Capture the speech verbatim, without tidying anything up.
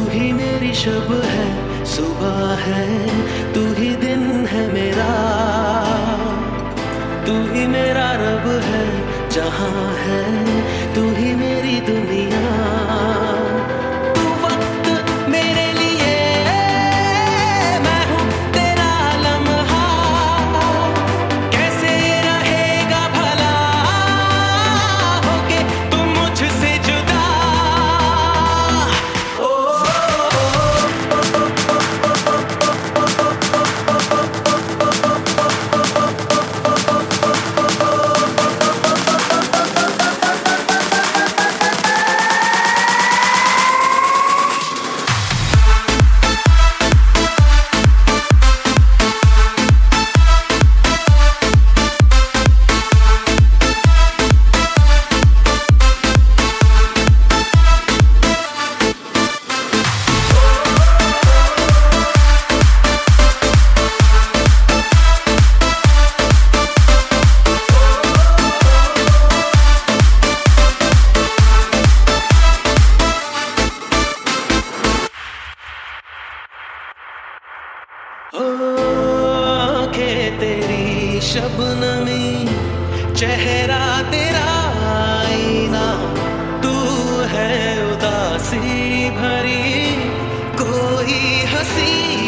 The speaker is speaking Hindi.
ही मेरी शब है, सुबह है, तू ही दिन है मेरा, तू ही मेरा रब है, जहां है तू ही मेरी दुनिया। तू वक्त मेरे लिए, मैं हूँ तेरा लम्हा, कैसे रहेगा भला होके तुम मुझसे जुदा। ओ, आँखें तेरी शबनमी, चेहरा तेरा आईना, तू है उदासी भरी कोई हंसी